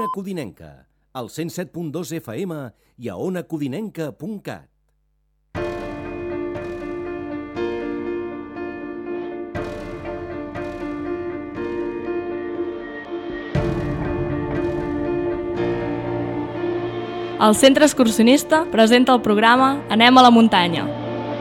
Codinenca, al 107.2 FM i a onacodinenca.cat. El Centre Excursionista presenta el programa Anem a la muntanya.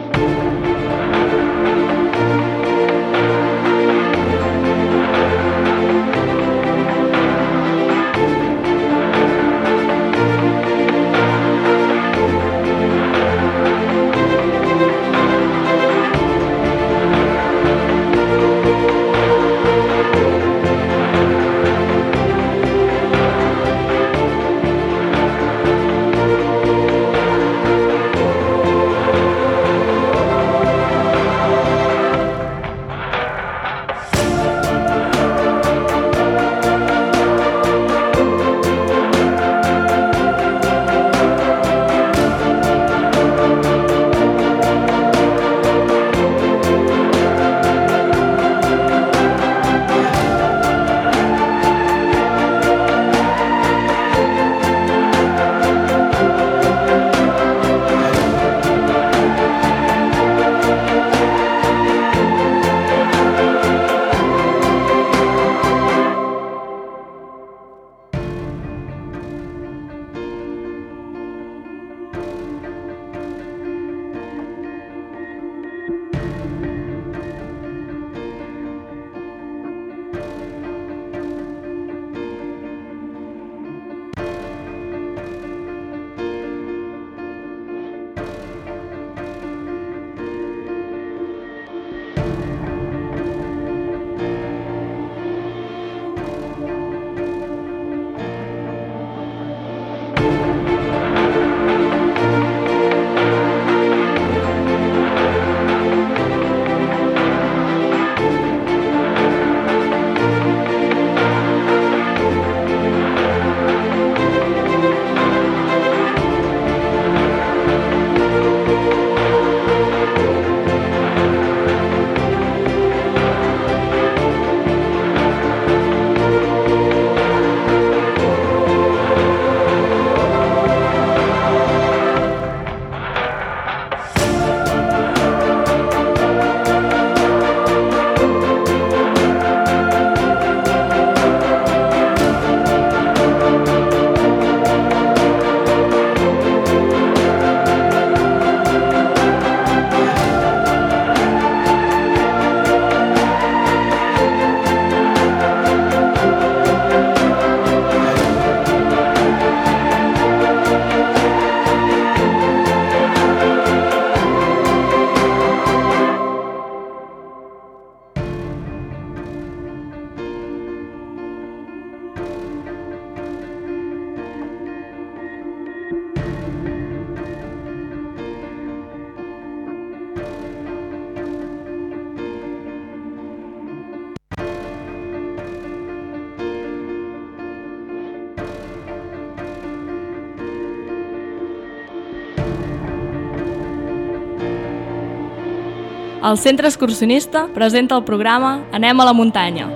El Centre Excursionista presenta el programa Anem a la muntanya.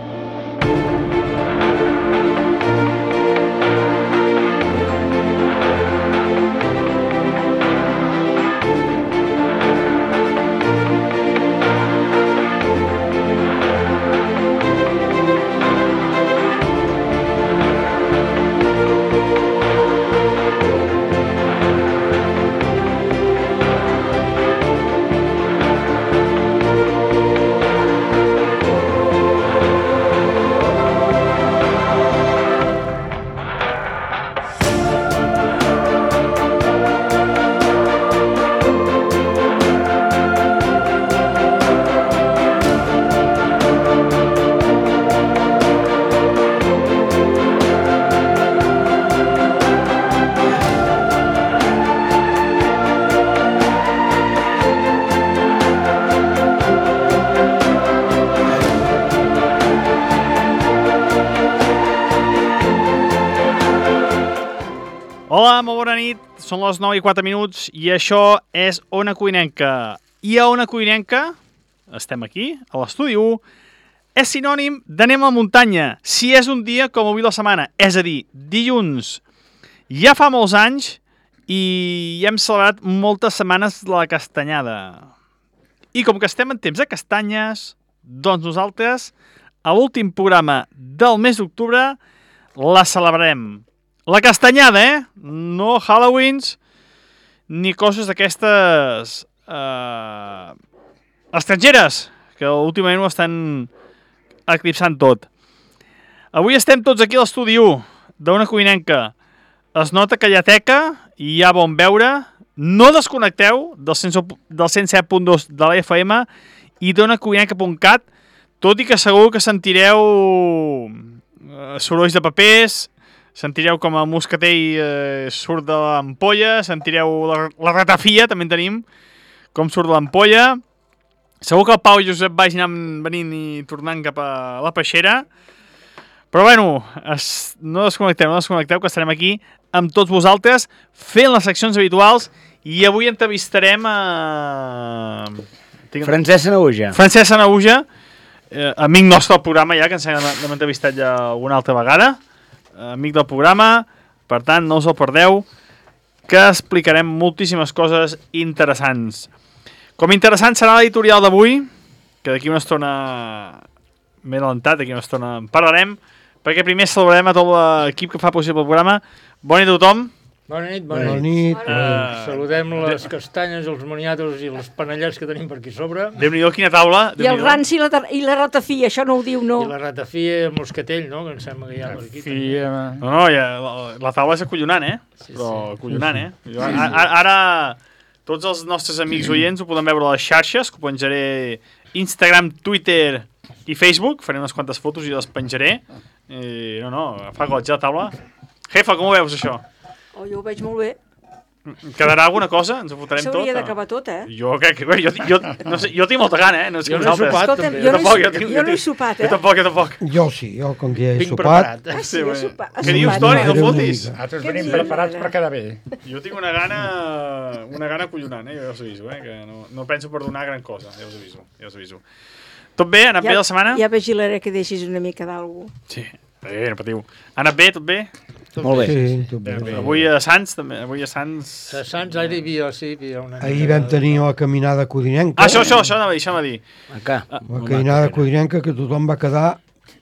Hola, molt bona nit, són les 9:04 i això és Ona Codinenca. I a Ona Codinenca estem aquí, a l'estudi 1, és sinònim d'anem a la muntanya, si és un dia com avui la setmana, és a dir, dilluns. Ja fa molts anys i hem celebrat moltes setmanes de la castanyada. I com que estem en temps de castanyes, doncs nosaltres, a l'últim programa del mes d'octubre, la celebrarem. La castanyada, No Halloweens, ni coses d'aquestes estrangeres, que últimament ho estan eclipsant tot. Avui estem tots aquí a l'estudi 1 d'Ona Codinenca. Es nota que hi ha teca i hi ha bon veure. No desconnecteu del 107.2 de la FM i d'onacodinenca.cat, tot i que segur que sentireu sorolls de papers, sentireu com el moscatell surt de l'ampolla, sentireu la ratafia, també en tenim, com surt de l'ampolla. Segur que el Pau i Josep vagin venint i tornant cap a la peixera. Però bueno, no desconnecteu, que estarem aquí amb tots vosaltres fent les seccions habituals i avui entrevistarem a... Francesc Sanaüja. Francesc Sanaüja, amic nostre del programa ja, que ens hem entrevistat ja alguna altra vegada. Amic del programa, per tant, no us el perdeu, que explicarem moltíssimes coses interessants. Com interessant serà l'editorial d'avui, que d'aquí una estona m'he adelantat, d'aquí una estona en parlarem, perquè primer saludarem a tot l'equip que fa possible el programa. Bona nit a tothom. Bona nit. Saludem les castanyes, els moniatos i els panellets que tenim per aquí sobre. Déu-n'hi-do, quina taula. I el ranci i la ratafia, això no ho diu, no. I la ratafia, el moscatell, no?, que em sembla que hi ha per aquí. No, la taula és acollonant, Sí, però acollonant, Ara tots els nostres amics oients ho podem veure a les xarxes, que ho penjaré Instagram, Twitter i Facebook. Faré unes quantes fotos i les penjaré. Fa goig la taula. Jefa, com ho veus, això? Jo ho veig molt bé. Quedarà alguna cosa? Ens ho fotrem tot? S'hauria d'acabar tot, Jo crec que... No sé, jo tinc molta gana, No sé jo no he sopat, també. Jo no he sopat, Jo tampoc. Jo sí, com que ja he sopat. Sí, he sopat. Què dius, Toni? No fotis. Nosaltres venim preparats per quedar bé. Jo tinc una gana collonant, Ja us aviso, que no penso perdonar gran cosa. Ja us aviso. Tot bé? Ha anat bé la setmana? Ja vigilaré que deixis una mica d'algú. Sí, no patiu. Ha anat bé, tot bé? Molt bé. Sí, tot bé. Avui a Sants, també. A Sants, ara hi havia una... Ahir vam tenir la caminada codinenca. Això anava a dir. La caminada codinenca, que tothom va quedar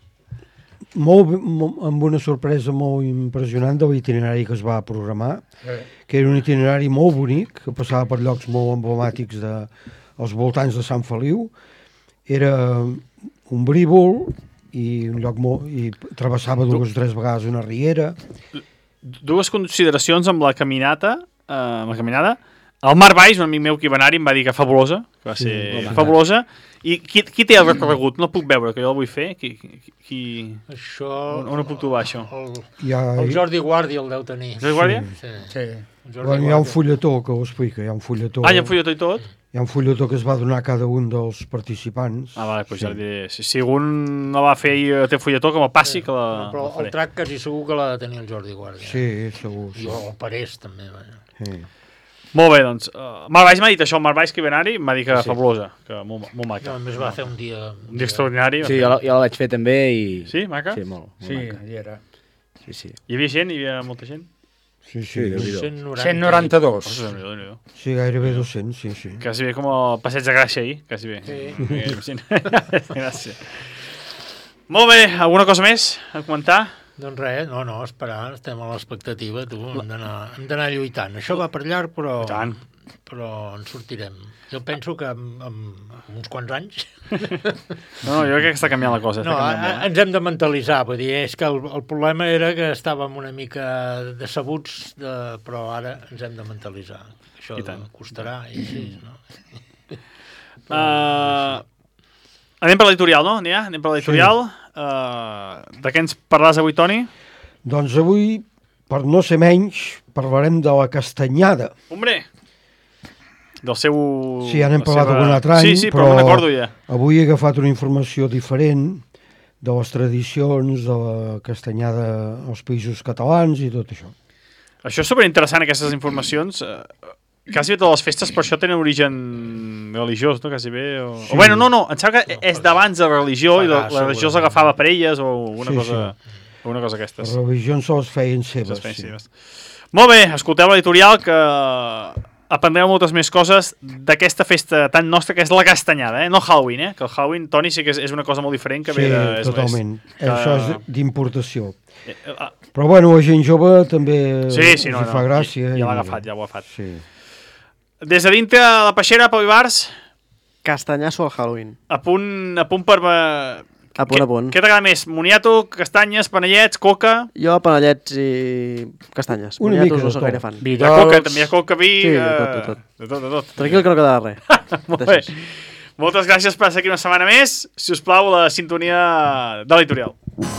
amb una sorpresa molt impressionant de l'itinerari que es va programar, que era un itinerari molt bonic, que passava per llocs molt emblemàtics als voltants de Sant Feliu. Era un brívol i un lloc i travessava 2 o 3 vegades una riera. Dues consideracions amb la caminada. El Mar Baix, un amic meu que hi va anar-hi, em va dir que fabulosa, que va ser fabulosa. I qui té el recorregut? No el puc veure, que jo el vull fer. Això... On ho puc trobar, això? El Jordi Guàrdia el deu tenir. Jordi Guàrdia? Sí. Hi ha un fulletó que ho explica, hi ha un fulletó. Hi ha un fulletó i tot? Hi ha un fulletó que es va donar a cada un dels participants. Vale, doncs ja diré. Si algun no va fer i té fulletó, que me'l passi, que la... Però el trac quasi segur que l'ha de tenir el Jordi Guàrdia. Sí, segur. I el Parés, també. Sí. Molt bé, doncs. Mar Baix m'ha dit això, el Mar Baix que va anar-hi, m'ha dit que fabulosa, que molt maca. A més va fer un dia extraordinari. Sí, jo la vaig fer també i... Sí, maca? Sí, molt maca. Hi era. Sí. Hi havia gent? Hi havia molta gent? Sí. 192. Sí, gairebé 200, sí. Quasi bé com el Passeig de Gràcia ahir, quasi bé. Sí. Gràcies. Molt bé, alguna cosa més a comentar? Doncs res, no, esperar, estem a l'expectativa, tu, hem d'anar lluitant. Això va per llarg, però en sortirem. Jo penso que amb uns quants anys... No, jo crec que està canviant la cosa. No, ens hem de mentalitzar, vull dir, és que el problema era que estàvem una mica decebuts, però ara ens hem de mentalitzar. Això costarà, i sí, no? Anem per l'editorial, no? Anem per l'editorial. De què ens parlaràs avui, Toni? Doncs avui, per no ser menys, parlarem de la castanyada. Hombre! Del seu... Sí, ja n'hem parlat algun altre any, però no m'acordo ja. Avui he agafat una informació diferent de les tradicions de la castanyada als països catalans i tot això. Això és superinteressant, aquestes informacions. quasi bé totes les festes per això tenen origen religiós, no? Quasi bé. O bueno, no, em sembla que és d'abans de religió i la religió s'agafava per elles o una cosa aquestes. Les religions se les feien seves. Molt bé, escolteu l'editorial que aprendreu moltes més coses d'aquesta festa tan nostra que és la castanyada, no Halloween, que el Halloween, Toni, sí que és una cosa molt diferent que ve de... Sí, totalment. Això és d'importació. Però bueno, la gent jove també els fa gràcia. Ja l'ha agafat. Sí. Des de dintre la peixera, Pau Ibars... Castanyasso al Halloween. A punt per... A punt. Què t'agrada més? Moniato, castanyes, panellets, coca? Jo, panellets i castanyes. Moniatos no soc gaire fan. Hi ha coca, també hi ha coca, vi... Sí, de tot. Tranquil que no quedarà res. Molt bé. Moltes gràcies per estar aquí una setmana més. Si us plau, la sintonia de l'editorial.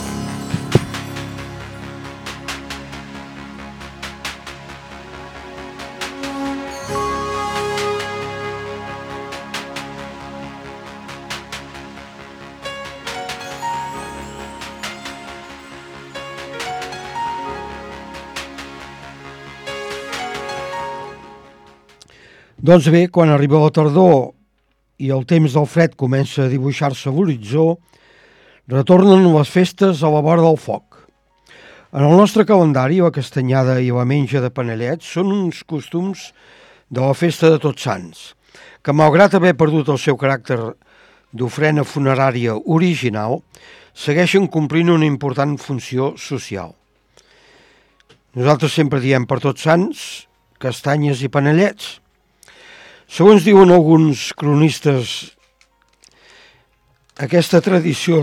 Doncs bé, quan arriba la tardor i el temps del fred comença a dibuixar-se a l'horitzó, retornen les festes a la vora del foc. En el nostre calendari, la castanyada i la menja de panellets són uns costums de la festa de Tots Sants, que malgrat haver perdut el seu caràcter d'ofrena funerària original, segueixen complint una important funció social. Nosaltres sempre diem per Tots Sants, castanyes i panellets. Segons diuen alguns cronistes, aquesta tradició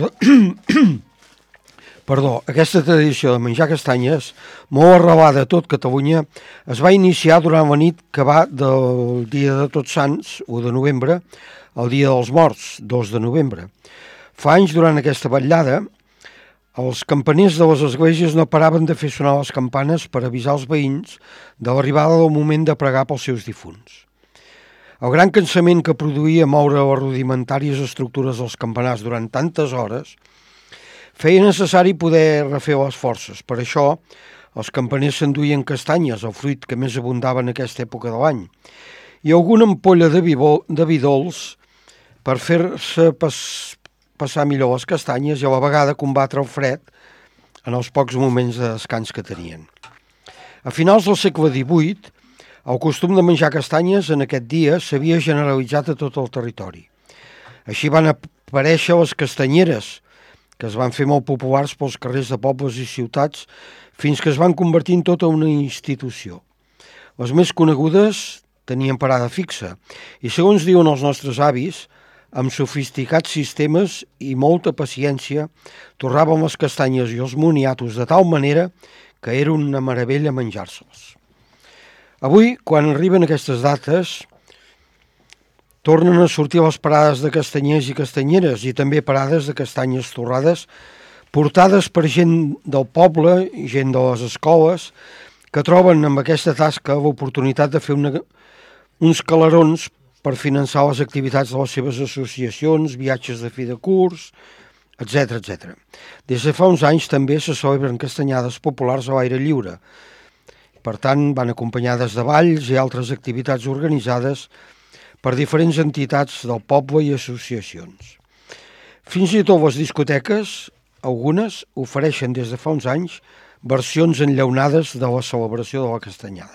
de menjar castanyes, molt arrelada a tot Catalunya, es va iniciar durant la nit que va del dia de Tots Sants, 1 de novembre, al dia dels morts, 2 de novembre. Fa anys, durant aquesta vetllada, els campaners de les esglésies no paraven de fer sonar les campanes per avisar els veïns de l'arribada del moment de pregar pels seus difunts. El gran cansament que produïa moure les rudimentàries estructures dels campanars durant tantes hores feia necessari poder refer les forces. Per això, els campaners s'enduien castanyes, el fruit que més abundava en aquesta època de l'any, i alguna ampolla de vi dolç per fer-se passar millor les castanyes i a la vegada combatre el fred en els pocs moments de descans que tenien. A finals del segle XVIII, el costum de menjar castanyes en aquest dia s'havia generalitzat a tot el territori. Així van aparèixer les castanyeres, que es van fer molt populars pels carrers de pobles i ciutats fins que es van convertir en tota una institució. Les més conegudes tenien parada fixa i, segons diuen els nostres avis, amb sofisticats sistemes i molta paciència, torraven les castanyes i els moniatos de tal manera que era una meravella menjar-se'ls. Avui, quan arriben aquestes dates, tornen a sortir les parades de castanyers i castanyeres i també parades de castanyes torrades portades per gent del poble i gent de les escoles que troben amb aquesta tasca l'oportunitat de fer uns calarons per finançar les activitats de les seves associacions, viatges de fi de curs, etc. Des de fa uns anys també se celebren castanyades populars a l'aire lliure. Per tant, van acompanyades de balls i altres activitats organitzades per diferents entitats del poble i associacions. Fins i tot les discoteques, algunes, ofereixen des de fa uns anys versions enllaunades de la celebració de la castanyada.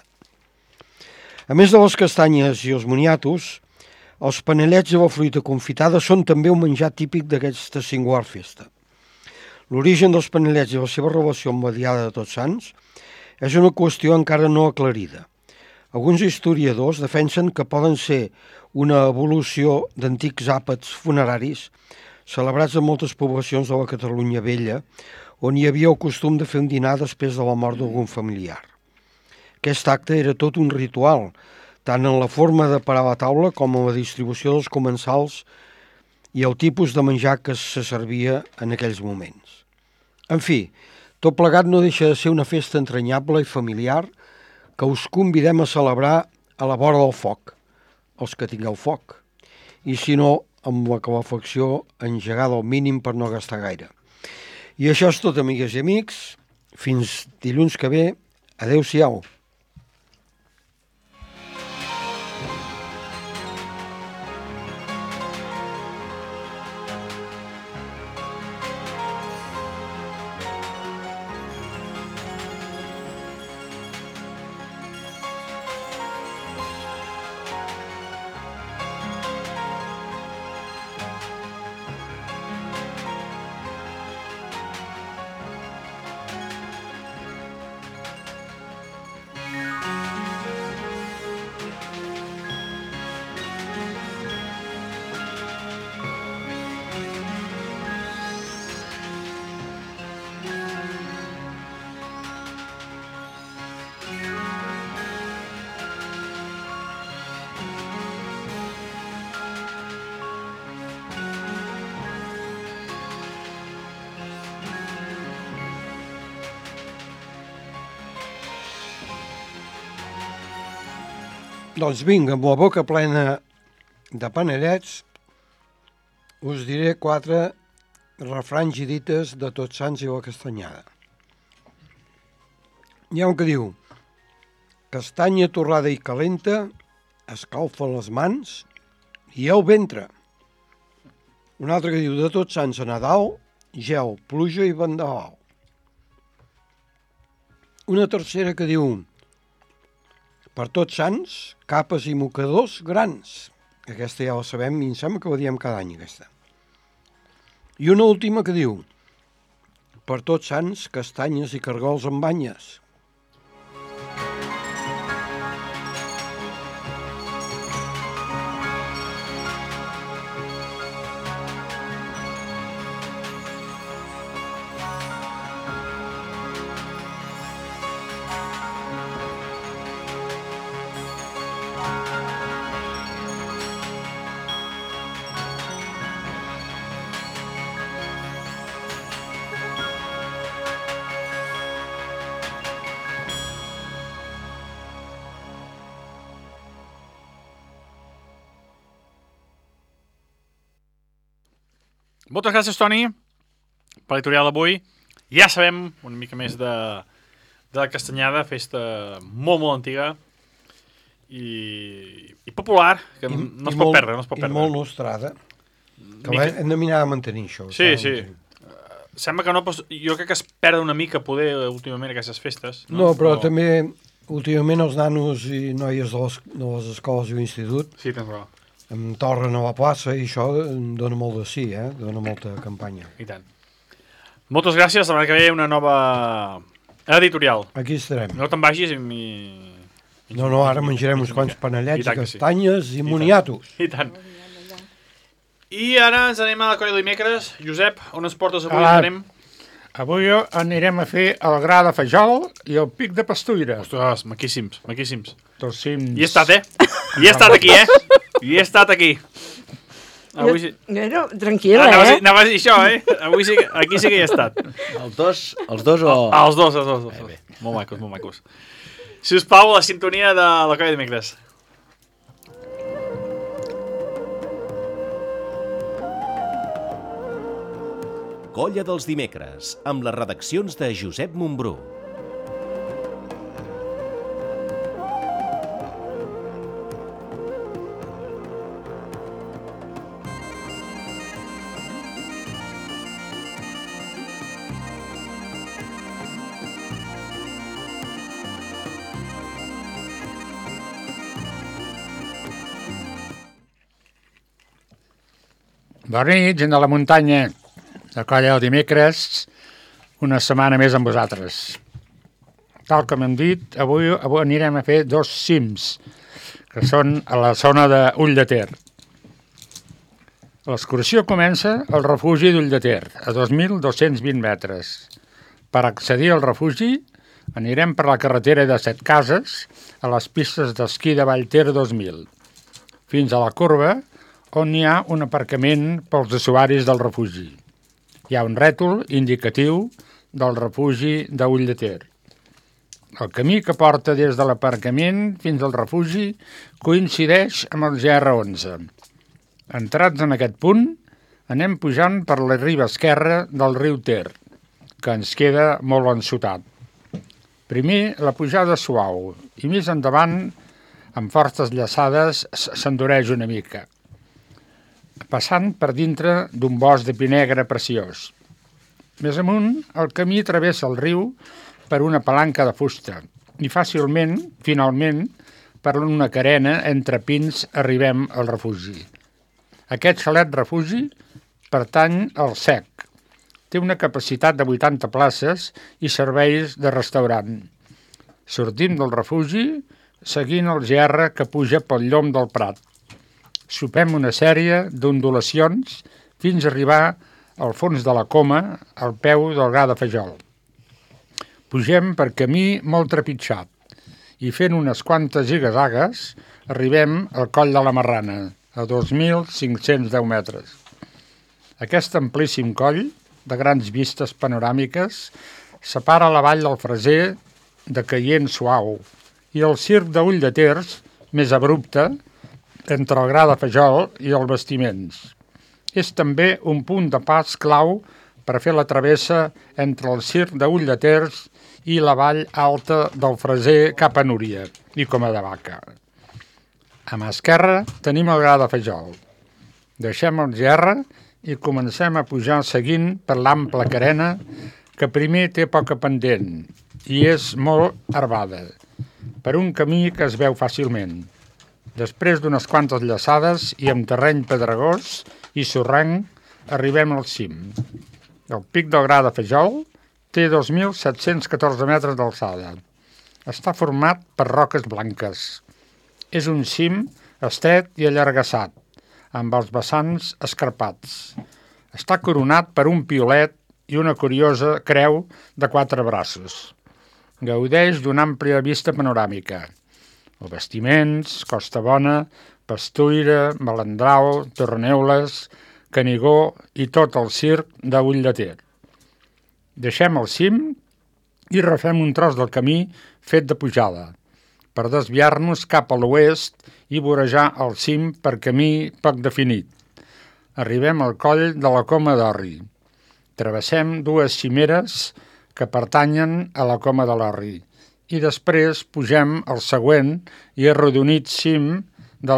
A més de les castanyes i els moniatos, els panellets i la fruita confitada són també un menjar típic d'aquesta singular festa. L'origen dels panellets i la seva relació amb la Diada de Tots Sants és una qüestió encara no aclarida. Alguns historiadors defensen que poden ser una evolució d'antics àpats funeraris celebrats en moltes poblacions de la Catalunya Vella, on hi havia el costum de fer un dinar després de la mort d'algun familiar. Aquest acte era tot un ritual, tant en la forma de parar la taula com en la distribució dels comensals i el tipus de menjar que se servia en aquells moments. En fi, tot plegat no deixa de ser una festa entranyable i familiar que us convidem a celebrar a la vora del foc, els que tingueu foc, i si no, amb la calefacció engegada al mínim per no gastar gaire. I això és tot, amigues i amics. Fins dilluns que ve. Adéu-siau. Doncs vinga, amb la boca plena de panellets, us diré 4 refranys i dites de Tots Sants i la Castanyada. Hi ha un que diu: castanya torrada i calenta, escalfa les mans i el ventre. Un altre que diu: de Tots Sants a Nadal, gel, pluja i vendaval. Una tercera que diu: per Tots Sants, capes i mocadors grans. Aquesta ja la sabem i em sembla que la diem cada any, aquesta. I una última que diu: per Tots Sants, castanyes i cargols amb banyes. Moltes gràcies, Toni, per l'editorial d'avui. Ja sabem una mica més de la Castanyada, festa molt, molt antiga i popular, que no es pot perdre. I molt nostrada, que hem de mirar a mantenir això. Sí. Sembla que no, però jo crec que es perd una mica poder últimament aquestes festes. No, però també últimament els nanos i noies de les escoles i l'institut em torren a la plaça i això dona molt de sí, dona molta campanya. I tant. Moltes gràcies, la setmana que ve una nova editorial. Aquí estarem. No te'n vagis i... No, ara menjarem uns quants panellets i castanyes i moniatos. I tant. I ara ens anem a la colla de dimecres. Josep, on ens portes avui? Avui anirem a fer el gra de Fajol i el pic de Pastuira. Ostres, maquíssims, maquíssims. Tots cims. I he estat, I he estat aquí, I he estat aquí. Avui sí. No, tranquil·la, Anava a dir això, Avui sí, aquí sí que hi he estat. Els dos o...? Els dos. Molt macos, molt macos. Si us plau, la sintonia de la colla de dimecres. Colla dels dimecres, amb les redaccions de Josep Montbrú. Bona nit, gent de la muntanya. La colla del dimecres, una setmana més amb vosaltres. Tal com hem dit, avui anirem a fer 2 cims, que són a la zona d'Ull de Ter. L'excursió comença al refugi d'Ull de Ter, a 2.220 metres. Per accedir al refugi, anirem per la carretera de Setcases a les pistes d'esquí de Vallter 2000, fins a la corba, on hi ha un aparcament pels usuaris del refugi. Hi ha un rètol indicatiu del refugi d'Ull de Ter. El camí que porta des de l'aparcament fins al refugi coincideix amb el GR11. Entrats en aquest punt, anem pujant per la riba esquerra del riu Ter, que ens queda molt ensotat. Primer, la pujada suau, i més endavant, amb fortes llaçades, s'endureix una mica, passant per dintre d'un bosc de pi negre preciós. Més amunt, el camí travessa el riu per una palanca de fusta i fàcilment, finalment, per una carena entre pins arribem al refugi. Aquest xalet refugi pertany al SEC. Té una capacitat de 80 places i serveis de restaurant. Sortim del refugi seguint el GR que puja pel llom del Prat. Sopem una sèrie d'ondulacions fins a arribar al fons de la Coma, al peu del gra de Fajol. Pugem per camí molt trepitjat i fent unes quantes zigazagues arribem al coll de la Marrana, a 2.510 metres. Aquest amplíssim coll, de grans vistes panoràmiques, separa la vall del Freser de Caient Suau i el circ d'Ull de Ter més abrupte entre el gra de Fajol i els bastiments. És també un punt de pas clau per fer la travessa entre el circ de Ulldeters i la vall alta del Freser cap a Núria i Coma de Vaca. A mà esquerra tenim el gra de Fajol. Deixem el gerra i comencem a pujar seguint per l'ample carena, que primer té poca pendent i és molt arbada, per un camí que es veu fàcilment. Després d'unes quantes llaçades i amb terreny pedregós i sorrenc, arribem al cim. El pic del gra de Fajol té 2.714 metres d'alçada. Està format per roques blanques. És un cim estret i allargassat, amb els vessants escarpats. Està coronat per un piolet i una curiosa creu de 4 braços. Gaudeix d'una àmplia vista panoràmica. Bastiments, Costa Bona, Pastuira, Balandrau, Torreneules, Canigó i tot el circ de Ulldeters. Deixem el cim i refem un tros del camí fet de pujada, per desviar-nos cap a l'oest i vorejar el cim per camí poc definit. Arribem al coll de la Coma d'Orri. Travessem 2 cimeres que pertanyen a la Coma de l'Orri i després pugem al següent i arrodonit cim de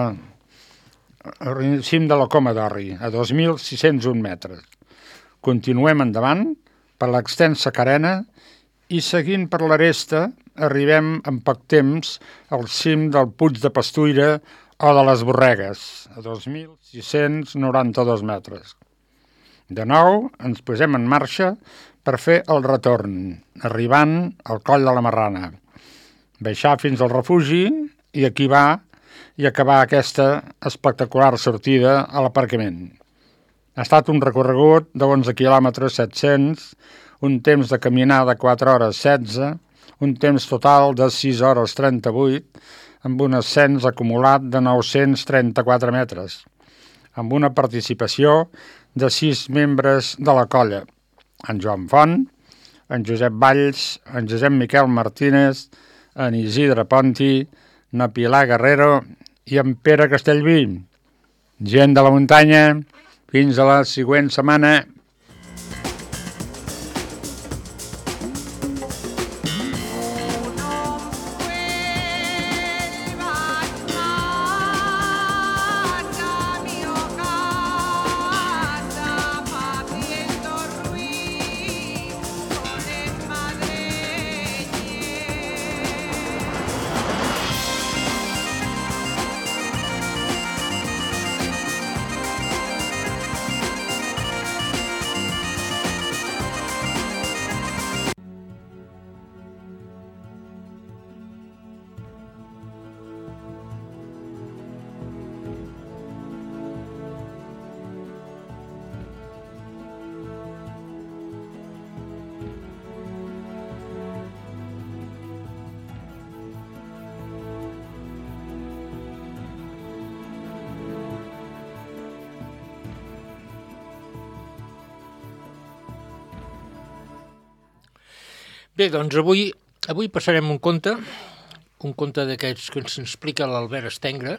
la Coma d'Orri, a 2.601 metres. Continuem endavant per l'extensa carena i seguint per l'aresta arribem en poc temps al cim del Puig de Pastuira o de les Borregues, a 2.692 metres. De nou ens posem en marxa per fer el retorn, arribant al Coll de la Marrana, baixar fins al refugi i acabar aquesta espectacular sortida a l'aparcament. Ha estat un recorregut de 11 quilòmetres 700, un temps de caminar de 4 hores 16, un temps total de 6 hores 38, amb un ascens acumulat de 934 metres, amb una participació de 6 membres de la colla, en Joan Font, en Josep Valls, en Josep Miquel Martínez, en Isidre Ponti, en Pilar Guerrero i en Pere Castellví. Gent de la muntanya, fins a la següent setmana. Bé, doncs avui passarem un conte d'aquests que ens explica l'Albert Estengre,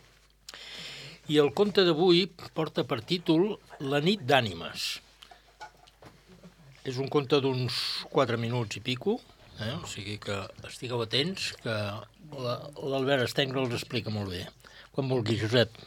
i el conte d'avui porta per títol La nit d'ànimes. És un conte d'uns 4 minuts i pico, o sigui que estigueu atents, que l'Albert Estengre els explica molt bé. Quan vulguis, Josep.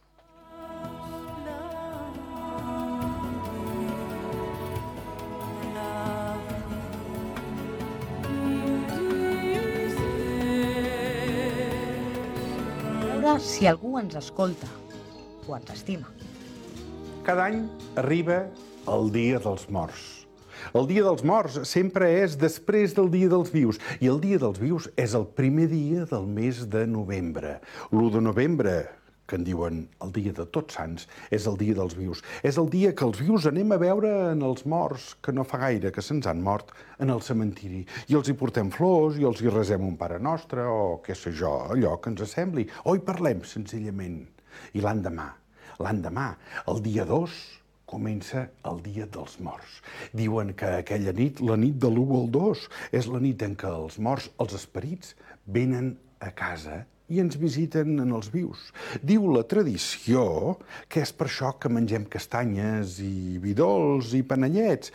Si algú ens escolta o ens estima. Cada any arriba el Dia dels Morts. El Dia dels Morts sempre és després del Dia dels Vius, i el Dia dels Vius és el primer dia del mes de novembre. L'1 de novembre, que en diuen el Dia de Tots Sants, és el Dia dels Vius. És el dia que els vius anem a veure en els morts, que no fa gaire que se'ns han mort, en el cementiri. I els hi portem flors, i els hi resem un Pare Nostre, o què sé jo, allò que ens sembli. O hi parlem, senzillament. I l'endemà, el dia 2, comença el Dia dels Morts. Diuen que aquella nit, la nit de l'1 al 2, és la nit en què els morts, els esperits, venen a casa i ens visiten en els vius. Diu la tradició que és per això que mengem castanyes i vi dolç i panellets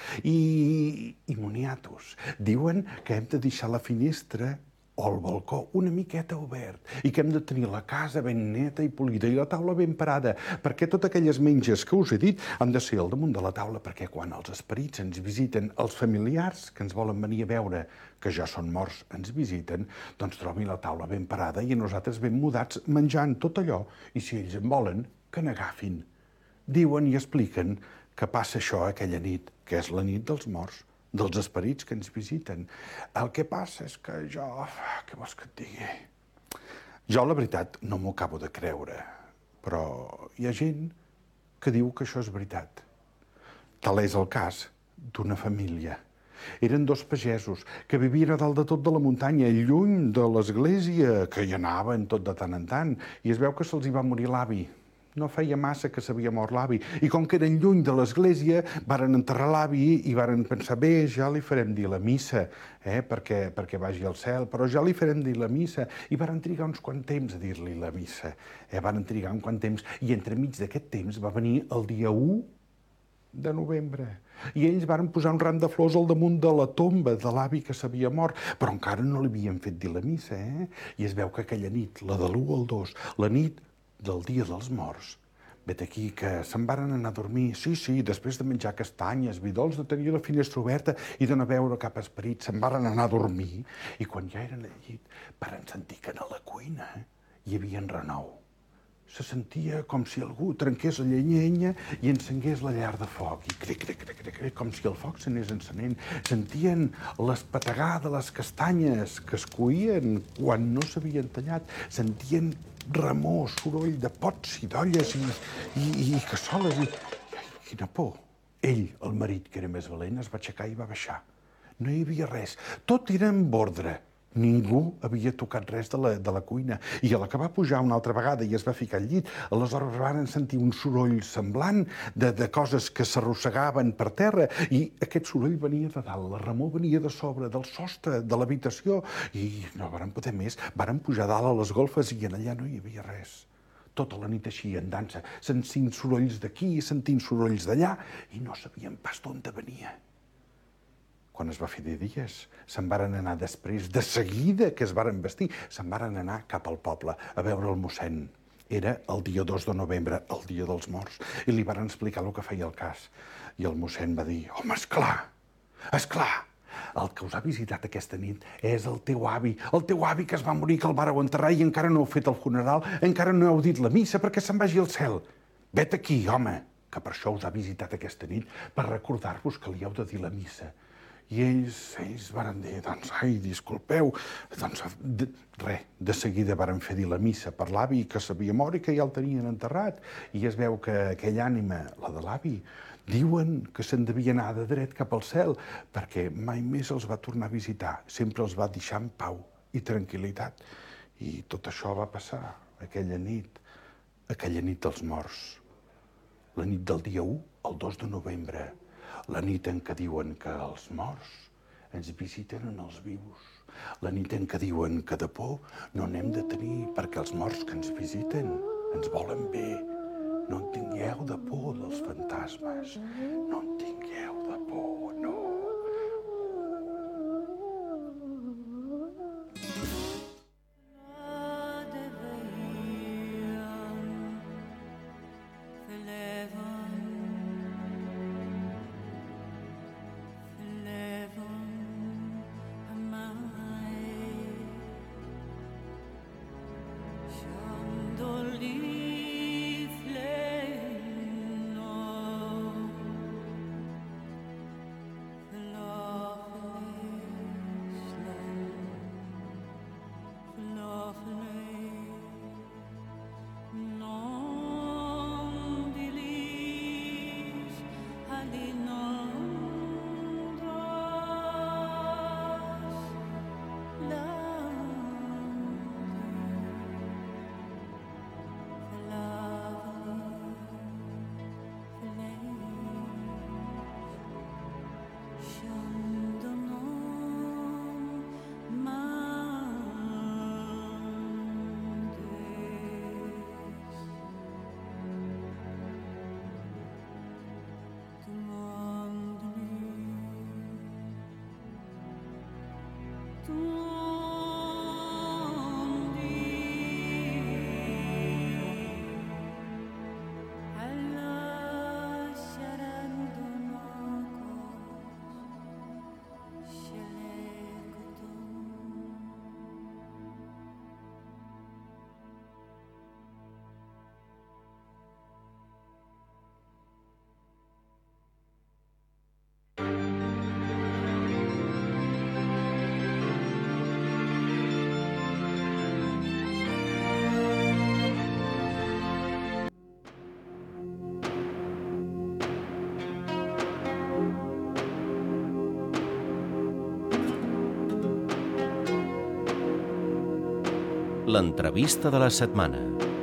i moniatos. Diuen que hem de deixar la finestra o el balcó una miqueta obert i que hem de tenir la casa ben neta i polida i la taula ben parada, perquè totes aquelles menges que us he dit han de ser al damunt de la taula, perquè quan els esperits ens visiten, els familiars que ens volen venir a veure, que ja són morts, ens visiten, doncs trobin la taula ben parada i a nosaltres ben mudats menjant tot allò, i si ells en volen, que n'agafin. Diuen i expliquen que passa això aquella nit, que és la nit dels morts, dels esperits que ens visiten. El que passa és que jo... Què vols que et digui? Jo, la veritat, no m'ho acabo de creure, però hi ha gent que diu que això és veritat. Tal és el cas d'una família. Eren 2 pagesos que vivien a dalt de tot de la muntanya, lluny de l'església, que hi anaven tot de tant en tant, i es veu que se'ls hi va morir l'avi. No feia massa que s'havia mort l'avi. I com que eren lluny de l'església, varen enterrar l'avi i varen pensar, bé, ja li farem dir la missa, perquè vagi al cel, però ja li farem dir la missa. I varen trigar uns quant temps a dir-li la missa. Varen trigar un quant temps. I entremig d'aquest temps va venir el dia 1 de novembre. I ells varen posar un ram de flors al damunt de la tomba de l'avi que s'havia mort, però encara no li havien fet dir la missa, I es veu que aquella nit, la de l'1 al 2, la nit del dia dels morts, vet aquí que se'n varen anar a dormir, sí, després de menjar castanyes, vi dolç, de tenir la finestra oberta i de no veure cap esperit, se'n varen anar a dormir, i quan ja eren al llit, varen sentir que a la cuina hi havia renou. Se sentia com si algú trenqués la llenya i encengués la llar de foc, i crec, com si el foc s'anés encenent. Sentien l'espetegar de les castanyes que es cuïen quan no s'havien tallat. Sentien remor, soroll de pots i d'olles i cassoles. Quina por. Ell, el marit, que era més valent, es va aixecar i va baixar. No hi havia res. Tot era en ordre. Ningú havia tocat res de la cuina. I a la que va pujar una altra vegada i es va ficar al llit, aleshores van sentir un soroll semblant de coses que s'arrossegaven per terra, i aquest soroll venia de dalt, la remor venia de sobre, del sostre de l'habitació, i no varen poder més. Varen pujar dalt a les golfes i en allà no hi havia res. Tota la nit així, en dansa, sentint sorolls d'aquí, sentint sorolls d'allà, i no sabien pas d'on venia. Quan es va fer de dies, se'n varen anar després, de seguida que es varen vestir, se'n varen anar cap al poble a veure el mossèn. Era el dia 2 de novembre, el dia dels morts, i li varen explicar el que feia el cas. I el mossèn va dir, home, esclar, el que us ha visitat aquesta nit és el teu avi que es va morir, que el vareu enterrar i encara no heu fet el funeral, encara no heu dit la missa perquè se'n vagi al cel. Vet aquí, home, que per això us ha visitat aquesta nit, per recordar-vos que li heu de dir la missa. I ells varen dir, doncs, ai, disculpeu, doncs, de seguida varen fer dir la missa per l'avi que s'havia mort i que ja el tenien enterrat. I es veu que aquella ànima, la de l'avi, diuen que se'n devia anar de dret cap al cel, perquè mai més els va tornar a visitar, sempre els va deixar en pau i tranquil·litat. I tot això va passar aquella nit dels morts, la nit del dia 1 al 2 de novembre, la nit en què diuen que els morts ens visiten en els vius, la nit en què diuen que de por no n'hem de tenir perquè els morts que ens visiten ens volen bé. No en tingueu de por dels fantasmes, no en tingueu de por, no. l'entrevista de la setmana.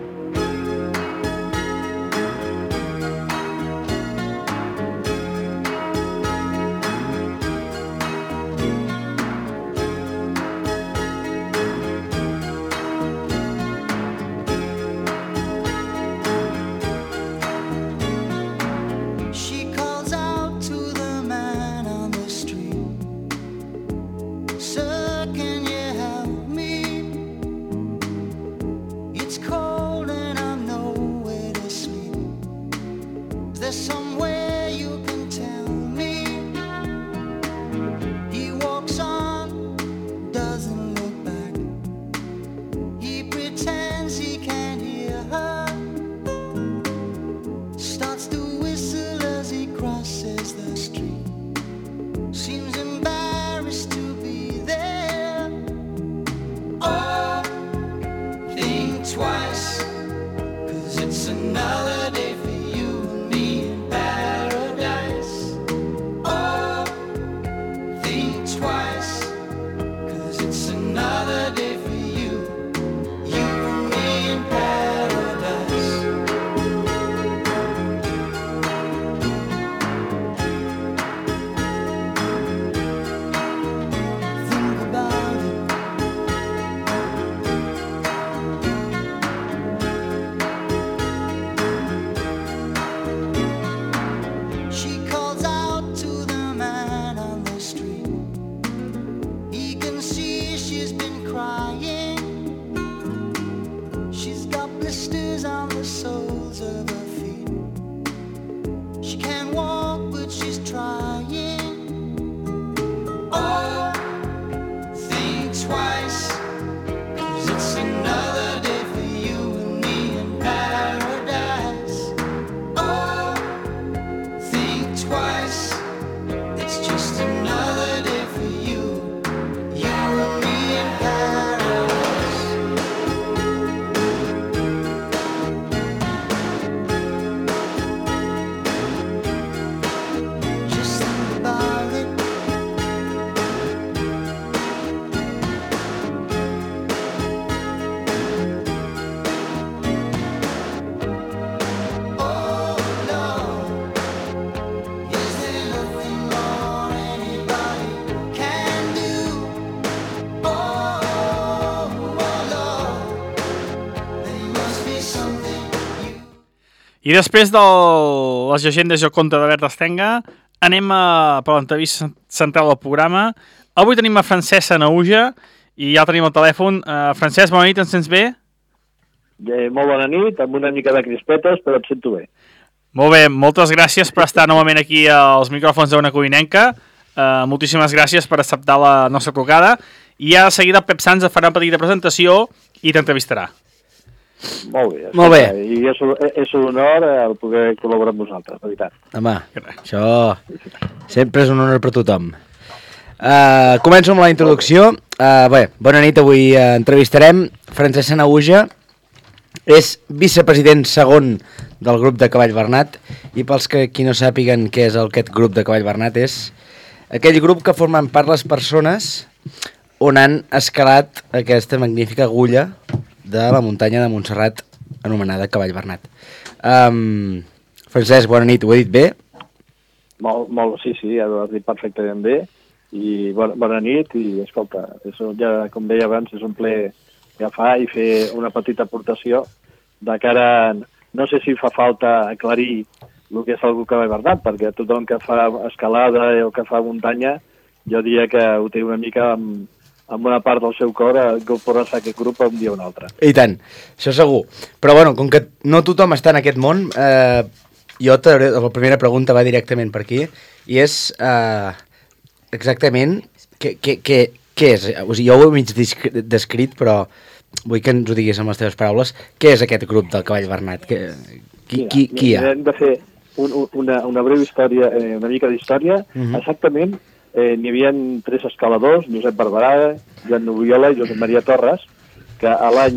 I després de les llegendes i el conte d'Albert Estenga, anem per l'entrevista central del programa. Avui tenim a Francesc Sanahuja i ja tenim el telèfon. Francesc, bona nit, ens sents bé? Molt bona nit, amb una mica de crispetes, però et sento bé. Molt bé, moltes gràcies per estar novament aquí als micròfons d'Ona Codinenca. Moltíssimes gràcies per acceptar la nostra trucada. I ja de seguida Pep Sanz farà una petita presentació i t'entrevistarà. Molt bé. Molt bé. I és un honor el poder col·laborar amb vosaltres, de veritat. Home, això sempre és un honor per tothom. Començo amb la introducció. Bé, bona nit, avui entrevistarem Francesc Sanahuja. És vicepresident segon del grup de Cavall Bernat i pels que qui no sàpiguen què és aquest grup de Cavall Bernat és aquell grup que formen part les persones on han escalat aquesta magnífica agulla de la muntanya de Montserrat anomenada Cavall Bernat. Francesc, bona nit, ho he dit bé? Sí, ja ho has dit perfectament bé i bona nit i escolta, ja, com deia abans, és un plaer agafar i fer una petita aportació de cara, no sé si fa falta aclarir el que és el Cavall Bernat, perquè tothom que fa escalada o que fa muntanya, jo diria que ho té una mica amb una part del seu cor a incorporar-se a aquest grup un dia o un altre. I tant, això segur. Però bueno, com que no tothom està en aquest món, jo la primera pregunta va directament per aquí, i és exactament què és? O sigui, jo ho he mig descrit, però vull que ens ho diguis amb les teves paraules. Què és aquest grup del Cavall Bernat? Qui hi ha? Hem de fer una breu història, una mica d'història. Exactament, n'hi havia 3 escaladors, Josep Barberà, Joan Noviola i Josep Maria Torres, que a l'any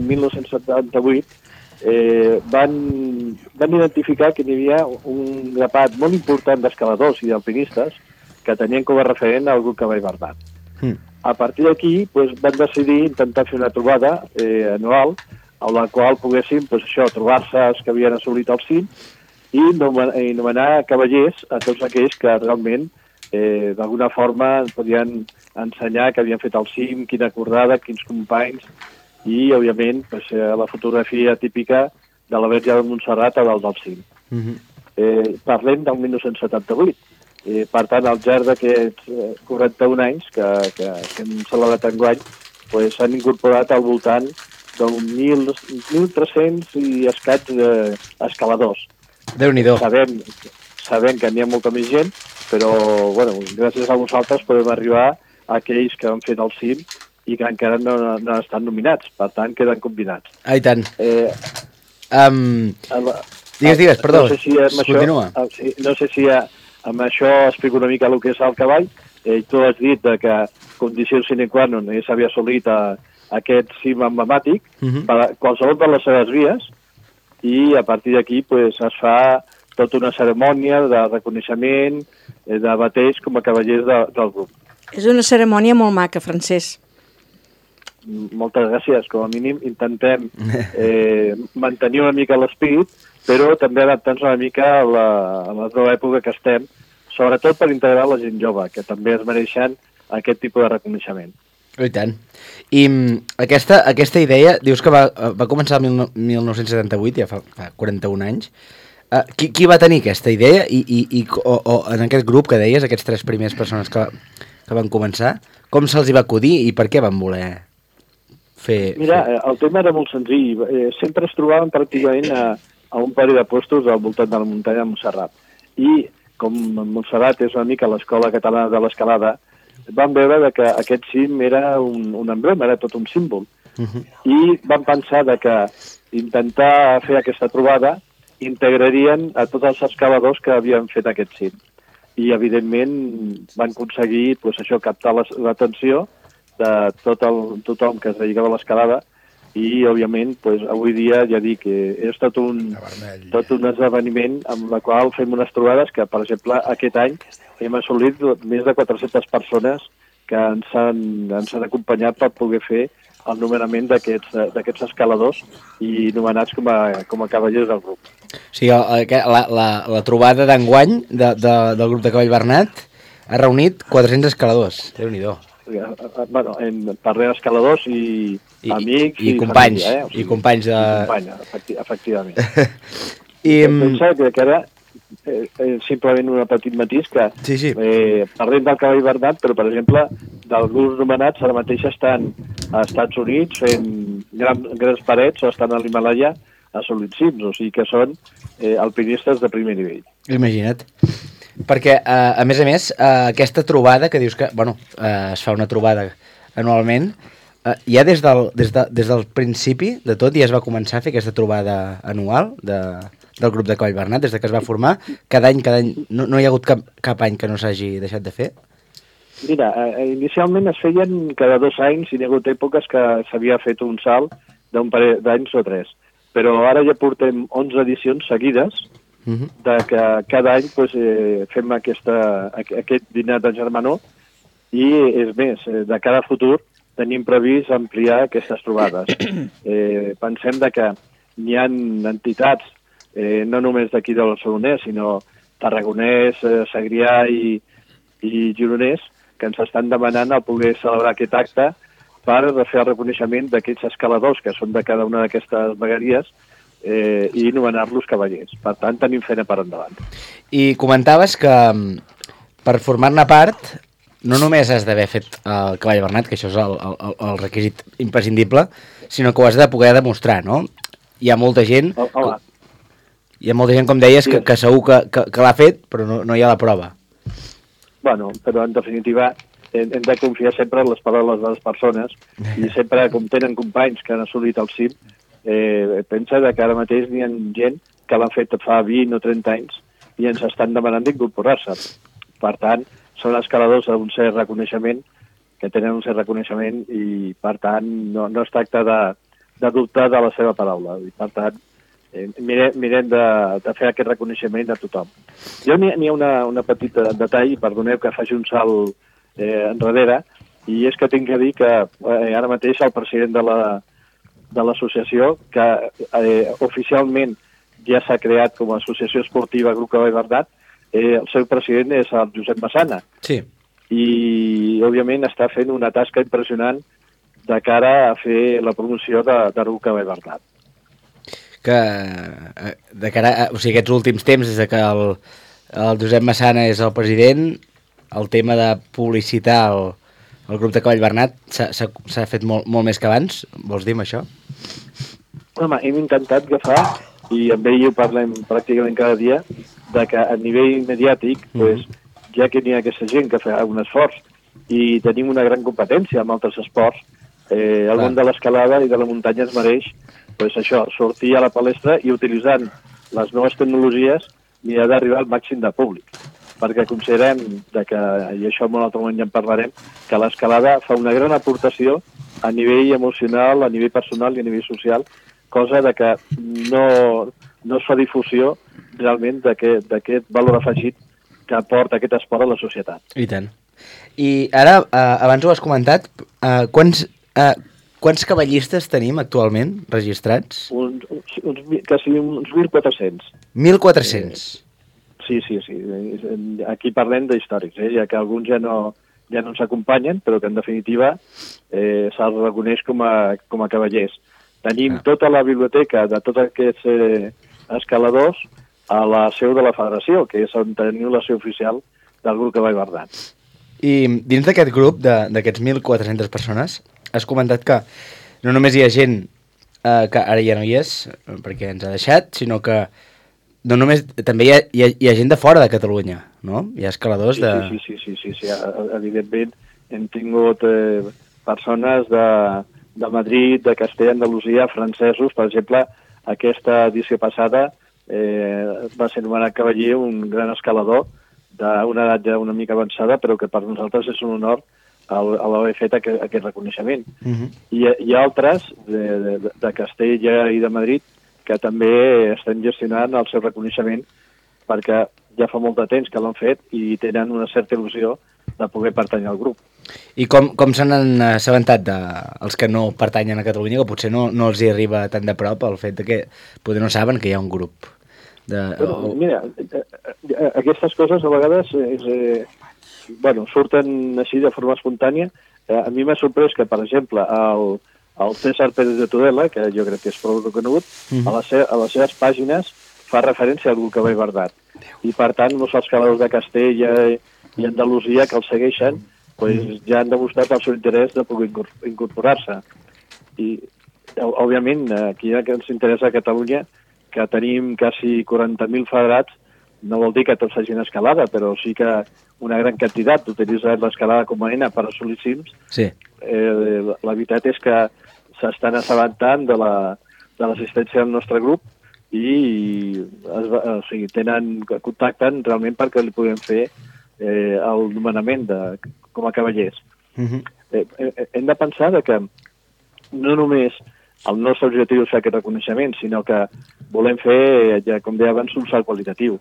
1978 van identificar que n'hi havia un grapat molt important d'escaladors i d'alpinistes que tenien com a referent el grup Cavall Bernat. a partir d'aquí vam decidir intentar fer una trobada anual a la qual poguéssim trobar-se els que havien assolit el cim i anomenar cavallers a tots aquells que realment d'alguna forma ens podien ensenyar que havien fet el cim, quina acordada, quins companys i, òbviament, la fotografia típica de la Verge de Montserrat a dalt del cim. Parlem del 1978. Per tant, al llarg d'aquests 41 anys que hem celebrat enguany, s'han incorporat al voltant d'un 1.300 i escaig escaladors. Déu-n'hi-do. Sabem que n'hi ha molta més gent, però gràcies a vosaltres podem arribar a aquells que han fet el cim i que encara no han estat nominats, per tant queden combinats. I tant. Digues, perdó, continua. No sé si amb això explico una mica el que és el cavall. Tu has dit que condicions sine qua non s'havia assolit aquest cim emblemàtic per qualsevol de les seves vies i a partir d'aquí es fa tota una cerimònia de reconeixement de bateig com a cavallers del grup. És una cerimònia molt maca, Francesc. Moltes gràcies. Com a mínim intentem mantenir una mica l'espirit, però també adaptar-nos una mica a la nova època que estem, sobretot per integrar la gent jove, que també es mereixen aquest tipus de reconeixement. I tant. I aquesta idea, dius que va començar el 1978, ja fa 41 anys. Qui va tenir aquesta idea i en aquest grup que deies, aquests 3 primers persones que van començar, com se'ls hi va acudir i per què van voler fer... Mira, el tema era molt senzill. Sempre es trobaven pràcticament a un parell de puestos al voltant de la muntanya de Montserrat. I com Montserrat és una mica l'escola catalana de l'escalada, van veure que aquest cim era un emblema, era tot un símbol. I van pensar que intentar fer aquesta trobada integrarien a tots els escaladors que havien fet aquest cim. I, evidentment, van aconseguir captar l'atenció de tothom que es dedicava a l'escalada i, òbviament, avui dia, ja dic, és tot un esdeveniment amb la qual fem unes trobades que, per exemple, aquest any hem assolit més de 400 persones que ens han acompanyat per poder fer el nomenament d'aquests escaladors i nomenats com a cavallers del grup. O sigui, la trobada d'enguany del grup de Cavall Bernat ha reunit 400 escaladors. Déu-n'hi-do. Parlem d'escaladors i amics i companys. Família, I companys de... Efectivament. Pensa que ara, simplement un petit matís, que parlem del Cavall Bernat, però, per exemple, d'alguns nomenats ara mateix estan als Estats Units fent grans parets o estan a l'Himalaya assolint cims, o sigui que són alpinistes de primer nivell. Imagina't. Perquè, a més, aquesta trobada que dius que, es fa una trobada anualment, ja des del principi de tot ja es va començar a fer aquesta trobada anual del grup de Cavall Bernat, des que es va formar, cada any, no hi ha hagut cap any que no s'hagi deixat de fer? Mira, inicialment es feien cada 2 anys i hi ha hagut èpoques que s'havia fet un salt d'un parell d'anys o 3. Però ara ja portem 11 edicions seguides de que cada any fem aquest dinar de germanor i, és més, de cada futur tenim previst ampliar aquestes trobades. Pensem que n'hi ha entitats, no només d'aquí del Barcelonès, sinó Tarragonès, Segrià i Gironès, que ens estan demanant el poder celebrar aquest acte per fer el reconeixement d'aquests escaladors que són de cada una d'aquestes vegueries i nomenar-los cavallers. Per tant, tenim feina per endavant. I comentaves que per formar-ne part no només has d'haver fet el Cavall Bernat, que això és el requisit imprescindible, sinó que ho has de poder demostrar, no? Hi ha molta gent... Hi ha molta gent, com deies, que segur que l'ha fet, però no hi ha la prova. Bueno, però en definitiva hem de confiar sempre en les paraules de les persones i sempre, com tenen companys que han assolit el cim, pensa que ara mateix n'hi ha gent que l'han fet fa 20 o 30 anys i ens estan demanant d'incorporar-se. Per tant, són escaladors d'un cert reconeixement, que tenen un cert reconeixement i, per tant, no es tracta de dubtar de la seva paraula. I, per tant, mirem de fer aquest reconeixement a tothom. Jo n'hi ha una petita detall, perdoneu que faci un salt enrere, i és que tinc que dir que ara mateix el president de l'associació, que oficialment ja s'ha creat com a associació esportiva Grup Cavall Bernat, el seu president és el Josep Massana. Sí. I, òbviament, està fent una tasca impressionant de cara a fer la promoció de Grup Cavall Bernat. Que, de cara o sigui, aquests últims temps, des que el Josep Massana és el president, el tema de publicitar el grup de Cavall Bernat s'ha fet molt més que abans. Vols dir això? Home, hem intentat agafar, i amb ell ho parlem pràcticament cada dia, de que a nivell mediàtic, ja que n'hi ha aquesta gent que fa un esforç i tenim una gran competència amb altres esports, el món de l'escalada i de la muntanya es mereix això, sortir a la palestra i utilitzant les noves tecnologies mirar d'arribar al màxim de públic. Perquè considerem, i això molt altrament ja en parlarem, que l'escalada fa una gran aportació a nivell emocional, a nivell personal i a nivell social, cosa de que no es fa difusió realment d'aquest valor afegit que aporta aquest esport a la societat. I tant. I ara, abans ho has comentat, quants cavallistes tenim actualment registrats? Quasi uns 1.400. 1.400? Sí. Aquí parlem d'històrics, ja que alguns ja no ens acompanyen, però que en definitiva se'ls reconeix com a cavallers. Tenim tota la biblioteca de tots aquests escaladors a la seu de la federació, que és on teniu la seu oficial del grup Cavall Bernat. I dins d'aquest grup, d'aquests 1.400 persones, has comentat que no només hi ha gent que ara ja no hi és, perquè ens ha deixat, sinó que no només, també hi ha gent de fora de Catalunya, no? Hi ha escaladors de... Sí, evidentment hem tingut persones de Madrid, de Castella, Andalusia, francesos, per exemple, aquesta edició passada va ser nomenat cavaller un gran escalador d'una edat ja una mica avançada, però que per nosaltres és un honor haver fet aquest reconeixement. Hi ha altres de Castella i de Madrid que també estan gestionant el seu reconeixement perquè ja fa molt de temps que l'han fet i tenen una certa il·lusió de poder pertànyer al grup. I com se n'han assabentat els que no pertanyen a Catalunya, que potser no els hi arriba tan de prop el fet que potser no saben que hi ha un grup? Mira, aquestes coses a vegades surten així de forma espontània. A mi m'ha sorprès que, per exemple, el César Pérez de Tudela, que jo crec que és prou reconegut, a les seves pàgines fa referència al grup Cavall Bernat. I, per tant, molts escaladors de Castella i Andalusia que el segueixen ja han demostrat el seu interès de poder incorporar-se. I, òbviament, aquí que ens interessa a Catalunya, que tenim quasi 40.000 federats, no vol dir que tots hagin escalada, però sí que una gran quantitat utilitzen l'escalada com a eina per assolir cims. Sí. La veritat és que s'estan assabentant de l'assistència del nostre grup i contacten realment perquè li puguem fer el nomenament com a cavallers. Hem de pensar que no només el nostre objectiu és fer aquest reconeixement, sinó que volem fer, ja com deia abans, un salt qualitatiu.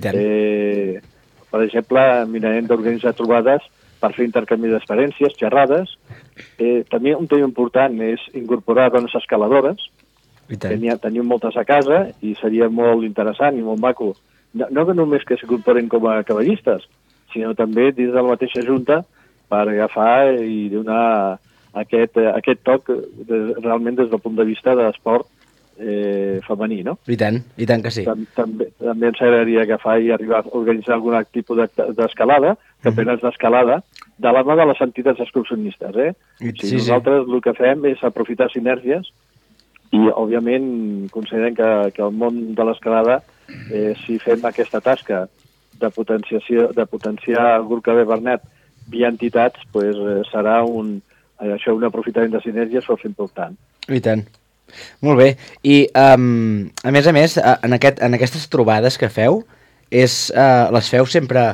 Per exemple, mirarem d'organitzar trobades per fer intercanvi d'experiències, xerrades. També un tema important és incorporar dones escaladores. Tenim moltes a casa i seria molt interessant i molt maco. No que només que s'incorporen com a cavallistes, sinó també dins de la mateixa junta per agafar i donar aquest toc realment des del punt de vista de l'esport femení, no? I tant que sí. També ens agradaria agafar i arribar a organitzar algun tipus d'escalada, campionats d'escalada, de la mà de les entitats excursionistes. Nosaltres el que fem és aprofitar sinergies i, òbviament, considerem que el món de l'escalada, si fem aquesta tasca de potenciar el grup Cavall Bernat via entitats, serà un aprofitament de sinergies força important. I tant. Molt bé. I, a més, en aquestes trobades que feu, les feu sempre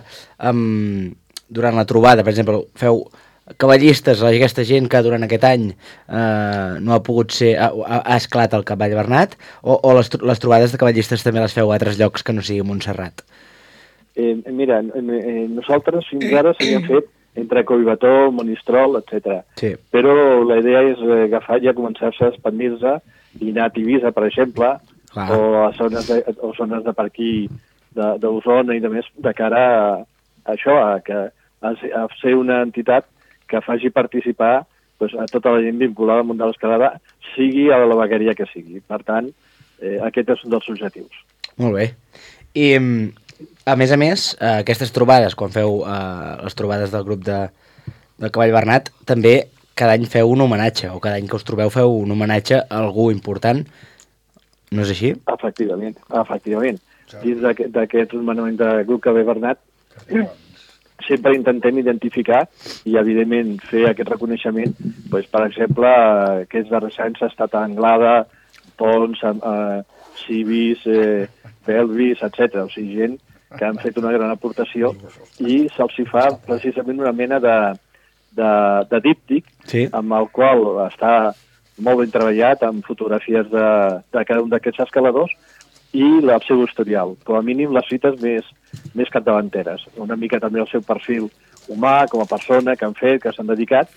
durant la trobada? Per exemple, feu cavallistes, aquesta gent que durant aquest any no ha pogut ser, ha esclat el Cavall Bernat, o les trobades de cavallistes també les feu a altres llocs que no sigui Montserrat? Mira, nosaltres fins ara s'havien fet entre Collbató, Monistrol, etc. Sí. Però la idea és agafar i començar-se a expandir-se i anar a Tivissa, per exemple, o a zones de per aquí d'Osona i de més, de cara a això, a ser una entitat que faci participar doncs, a tota la gent vinculada al món de l'escalada, sigui a la vegueria que sigui. Per tant, aquest és un dels objectius. Molt bé. I, a més, aquestes trobades, quan feu les trobades del grup de Cavall Bernat, també cada any feu un homenatge, o cada any que us trobeu feu un homenatge a algú important. No és així? Efectivament. Dins d'aquest nomenament de grup Cavall Bernat, sempre intentem identificar i, evidentment, fer aquest reconeixement. Doncs, per exemple, aquests darrers anys ha estat a Anglada, Pons, Civis, Belvis, etc. O sigui, gent que han fet una gran aportació i se'ls fa precisament una mena de díptic, sí, amb el qual està molt ben treballat, amb fotografies de cada un d'aquests escaladors i el seu historial, com a mínim les fites més capdavanteres. Una mica també el seu perfil humà, com a persona, que han fet, que s'han dedicat,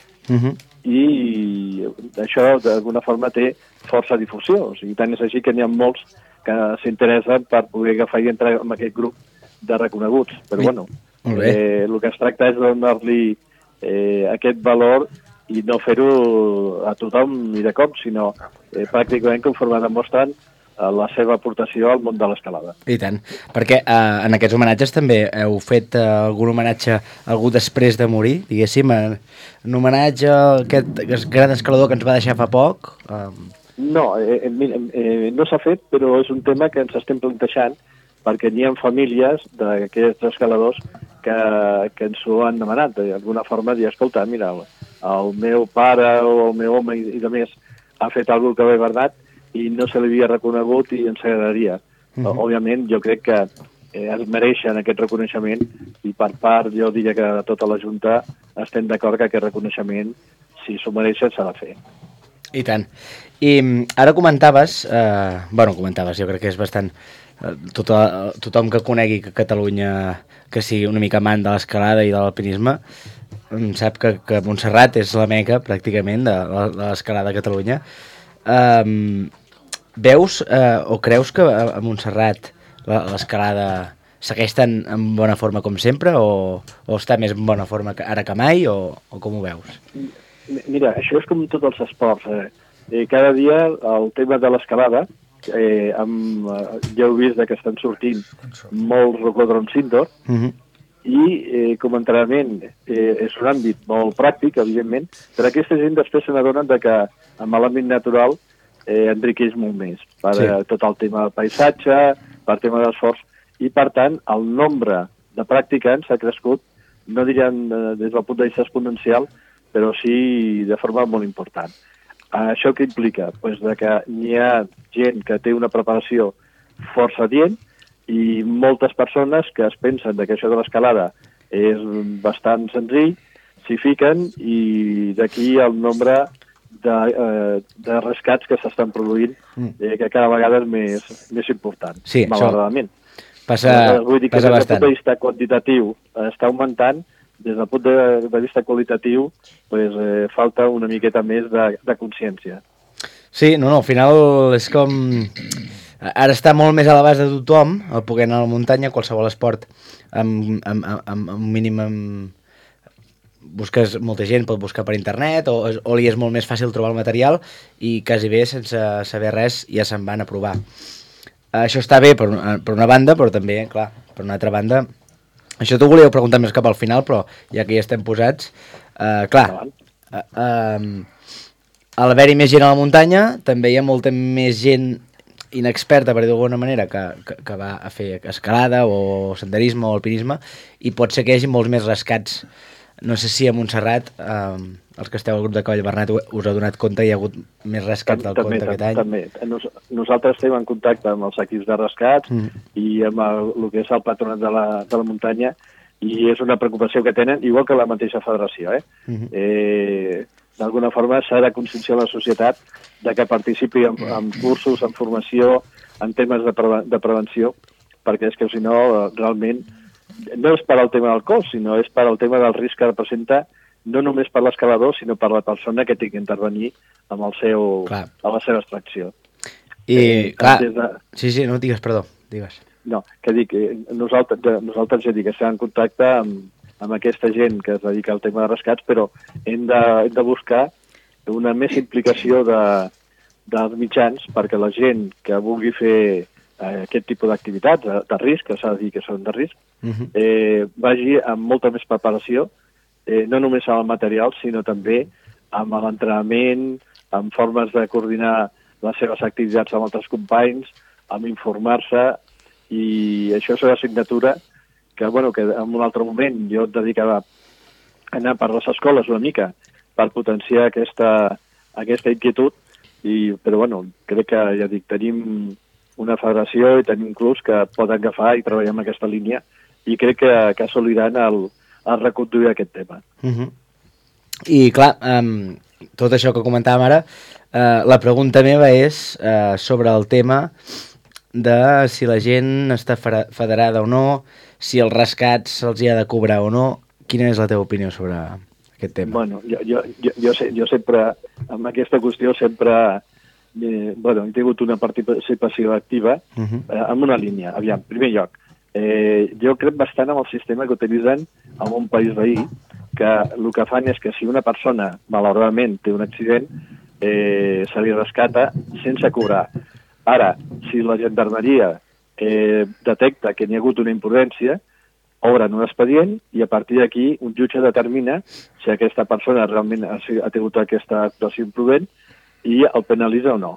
i això d'alguna forma té força difusió. O sigui, tant és així que n'hi ha molts que s'interessen per poder agafar i entrar en aquest grup de reconeguts. Però bueno, el que es tracta és de donar-li aquest valor i no fer-ho a tothom i de cop, sinó pràcticament conforme demostren la seva aportació al món de l'escalada. I tant, perquè en aquests homenatges també heu fet algun homenatge a algú després de morir, diguéssim, un homenatge a aquest gran escalador que ens va deixar fa poc? No, no s'ha fet, però és un tema que ens estem plantejant perquè n'hi ha famílies d'aquests escaladors que ens ho han demanat, d'alguna forma, dir, escolta, mira, el meu pare o el meu home i de més ha fet alguna cosa que ve Bernat i no se l'havia reconegut i ens agradaria. Òbviament, jo crec que es mereixen aquest reconeixement i per part, jo diria que de tota la Junta estem d'acord que aquest reconeixement, si s'ho mereixen, s'ha de fer. I tant. I ara comentaves, jo crec que és bastant... tothom que conegui que Catalunya, que sigui una mica amant de l'escalada i de l'alpinisme, sap que Montserrat és la meca, pràcticament, de l'escalada a Catalunya. Veus o creus que a Montserrat l'escalada segueix tan en bona forma com sempre o està més en bona forma ara que mai o com ho veus? Mira, això és com tots els esports. Cada dia el tema de l'escalada, ja heu vist que estan sortint molts rocòdroms indoor i com a entrenament és un àmbit molt pràctic, evidentment, però aquesta gent després se n'adonen que amb l'àmbit natural enriqueix molt més per tot el tema del paisatge, per tema d'esforç, i per tant el nombre de practicants ha crescut, no diríem des del punt de vista exponencial, però sí de forma molt important. Això què implica? Pues que n'hi ha gent que té una preparació força adient i moltes persones que es pensen que això de l'escalada és bastant senzill, s'hi fiquen i d'aquí el nombre de rescats que s'estan produint que cada vegada és més important, malauradament. Vull dir que des del punt de vista quantitatiu està augmentant, des del punt de vista qualitatiu falta una miqueta més de consciència. Sí, al final és com... Ara està molt més a l'abast de tothom el poder anar a la muntanya, qualsevol esport amb mínim... Busques molta gent, pot buscar per internet o li és molt més fàcil trobar el material i quasi bé sense saber res ja se'n van a provar. Això està bé per una banda, però també, clar, per una altra banda... Això t'ho volíeu preguntar més cap al final, però ja que hi estem posats, clar, a l'haver-hi més gent a la muntanya, també hi ha molta més gent inexperta, per dir d'alguna manera, que va a fer escalada o senderisme o alpinisme, i pot ser que hi hagi molts més rescats. No sé si a Montserrat, els que esteu al grup de Cavall Bernat, us ha donat compte, hi ha hagut més rescats del compte aquest any? També. Nosaltres estem en contacte amb els equips de rescats i amb el que és el patronat de la muntanya i és una preocupació que tenen, igual que la mateixa federació. D'alguna forma s'ha de conscienciar la societat de que participi en cursos, en formació, en temes de prevenció, perquè és que si no realment no és per al tema del cost, sinó és per al tema del risc que representa no només per l'escalador, sinó per la persona que té que intervenir amb el seu, a la seva extracció. I, clar, sí, no digues, perdó, digues. No, que dic, nosaltres ja dic, estem en contacte amb aquesta gent que es dedica al tema de rescats, però hem de buscar una més implicació dels mitjans perquè la gent que vulgui fer aquest tipus d'activitats de risc, que s'ha de dir que són de risc, vagi amb molta més preparació, no només amb el material, sinó també amb l'entrenament, amb formes de coordinar les seves activitats amb altres companys, amb informar-se, i això és una assignatura que en un altre moment jo et dedicava a anar per les escoles una mica per potenciar aquesta inquietud, però crec que, ja dic, tenim una federació i tenim clubs que poden agafar i treballar en aquesta línia i crec que assoliran el reconduir aquest tema. I clar, tot això que comentàvem ara, la pregunta meva és sobre el tema de si la gent està federada o no, si els rescats se'ls hi ha de cobrar o no. Quina és la teva opinió sobre aquest tema? Bueno, jo sempre, amb aquesta qüestió, sempre he tingut una participació activa en una línia. Aviam, en primer lloc, jo crec bastant en el sistema que utilitzen en un país veí, que el que fan és que si una persona, malauradament, té un accident, se li rescata sense cobrar. Ara, si la gendarmeria detecta que n'hi ha hagut una imprudència, obren un expedient i a partir d'aquí un jutge determina si aquesta persona realment ha tingut aquesta actuació imprudent i el penalitza o no.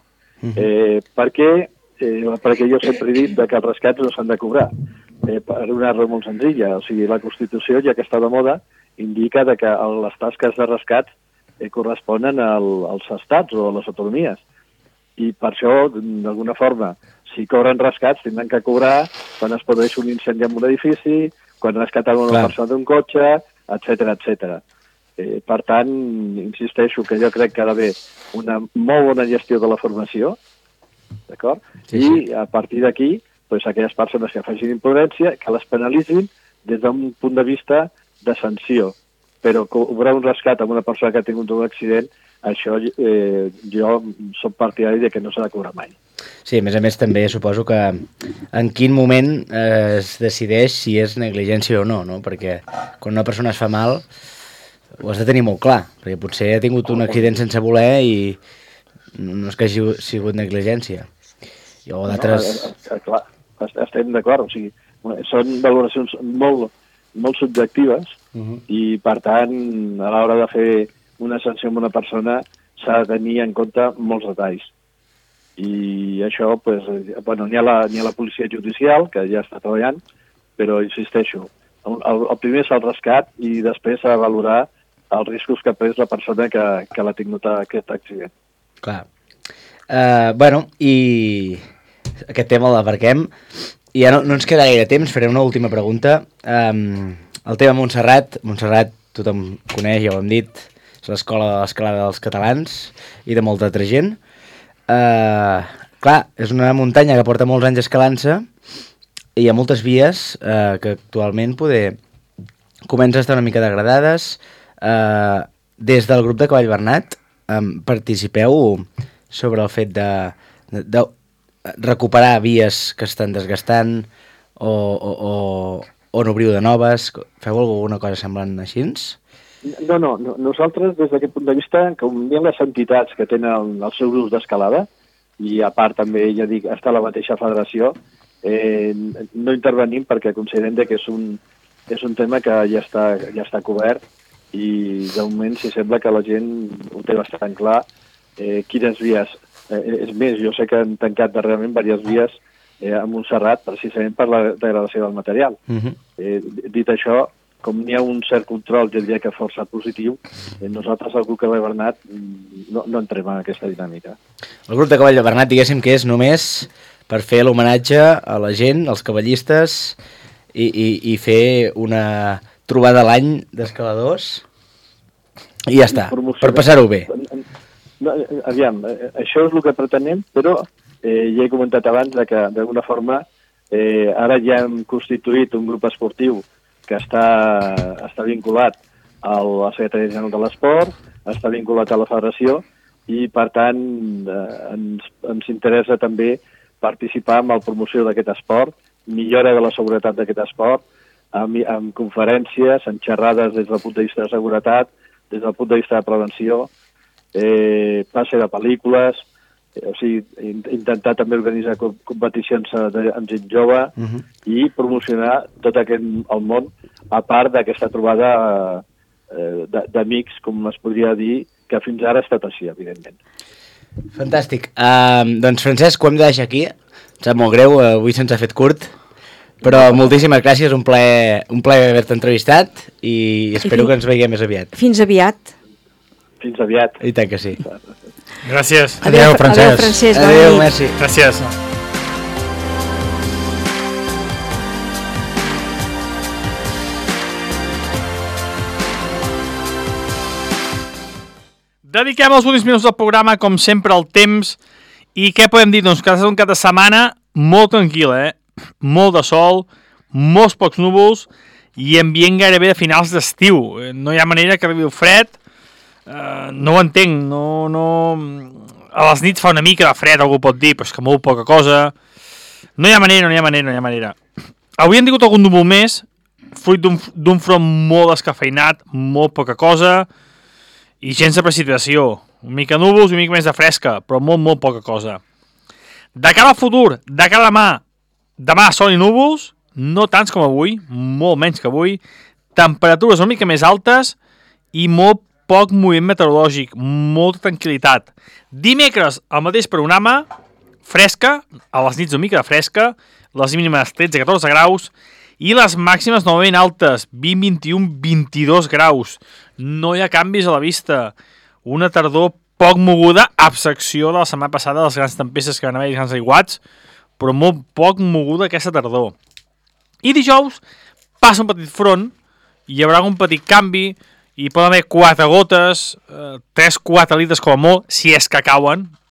Perquè jo sempre he dit que els rescats no s'han de cobrar. Per una raó molt senzilla. O sigui, la Constitució, ja que està de moda, indica que les tasques de rescat corresponen als estats o a les autonomies. I per això, d'alguna forma, si cobren rescats, tindran que cobrar quan es produeix un incendi en un edifici, quan rescaten una persona d'un cotxe, etc. Per tant, insisteixo que jo crec que ha d'haver una molt bona gestió de la formació, d'acord? I a partir d'aquí, aquelles persones que facin imprudència, que les penalitzin des d'un punt de vista de sanció. Però cobrar un rescat amb una persona que ha tingut un accident, això jo soc partidari que no s'ha de cobrar mai. Sí, a més també suposo que en quin moment es decideix si és negligència o no, perquè quan una persona es fa mal ho has de tenir molt clar, perquè potser ha tingut un accident sense voler i no és que hagi sigut negligència. O d'altres... Clar, estem d'acord, o sigui, són valoracions molt subjectives i, per tant, a l'hora de fer una sanció amb una persona s'ha de tenir en compte molts detalls. I això, n'hi ha la policia judicial, que ja està treballant, però insisteixo, el primer és el rescat i després s'ha de valorar els riscos que ha pres la persona que l'ha tingut aquest accident. Clar. I aquest tema l'aparquem. I ja no ens queda gaire temps, faré una última pregunta. El tema Montserrat tothom coneix, ja ho hem dit, és l'escola de l'escalada dels catalans i de molta altra gent. Clar, és una muntanya que porta molts anys escalant-se i hi ha moltes vies que actualment comencen a estar una mica degradades. Des del grup de Cavall Bernat participeu sobre el fet de recuperar vies que estan desgastant o n'obriu de noves? Feu alguna cosa semblant així? No, nosaltres des d'aquest punt de vista, com hi ha les entitats que tenen els seus grups d'escalada, i a part també, ja dic, està la mateixa federació, no intervenim perquè considerem que és un tema que ja està cobert i de moment si sembla que la gent ho té bastant clar quines vies. És més, jo sé que han tancat darrerament diverses vies a Montserrat precisament per la degradació del material. Dit això, com n'hi ha un cert control, jo diria que força positiu, nosaltres, el grup de Cavall Bernat, no entrem en aquesta dinàmica. El grup de Cavall Bernat, diguéssim que és només per fer l'homenatge a la gent, als cavallistes, i fer una trobada a l'any d'escaladors, i ja està, per passar-ho bé. Aviam, això és el que pretenem, però ja he comentat abans que d'alguna forma Ara ja hem constituït un grup esportiu que està vinculat a la Secretaria General de l'Esport, està vinculat a la Federació i, per tant, ens interessa també participar en la promoció d'aquest esport, millora de la seguretat d'aquest esport, amb conferències, en xerrades des del punt de vista de seguretat, des del punt de vista de prevenció, passe de pel·lícules, o sigui, intentar també organitzar competicions amb gent jove i promocionar tot el món, a part d'aquesta trobada d'amics, com es podria dir, que fins ara ha estat així, evidentment. Fantàstic. Doncs, Francesc, ho hem de deixar aquí. Em sap molt greu, avui se'ns ha fet curt, però moltíssimes gràcies, un plaer haver-te entrevistat i espero que ens veiem més aviat. Fins aviat. Fins aviat. I tant que sí. Gràcies. Adéu, Francesc. Adéu, Francesc. Adéu, merci. Gràcies. Dediquem els últims minuts del programa, com sempre, al temps. I què podem dir? Doncs que ha estat un cap de setmana molt tranquil, molt de sol, molts pocs núvols i ambient gairebé de finals d'estiu. No hi ha manera que arribi el fred. No ho entenc. No... A les nits fa una mica de fred, algú pot dir, però és que molt poca cosa. No hi ha manera. Avui hem tingut algun núvol més, fruit d'un front molt descafeinat, molt poca cosa, i gens de precipitació. Una mica núvols i una mica més de fresca, però molt poca cosa. De cara al futur, de cara a demà sol i núvols, no tants com avui, molt menys que avui, temperatures una mica més altes i molt poc moviment meteorològic, molta tranquil·litat. Dimecres, el mateix programa, fresca, a les nits una mica de fresca, les mínimes 13-14 graus, i les màximes novament altes, 20, 21, 22 graus. No hi ha canvis a la vista. Una tardor poc moguda, a excepció de la setmana passada de les grans tempestes que van haver-hi, grans aiguats, però molt poc moguda aquesta tardor. I dijous passa un petit front, hi haurà un petit canvi, i poden haver 4 gotes, 3-4 litres com a molt, si és que cauen,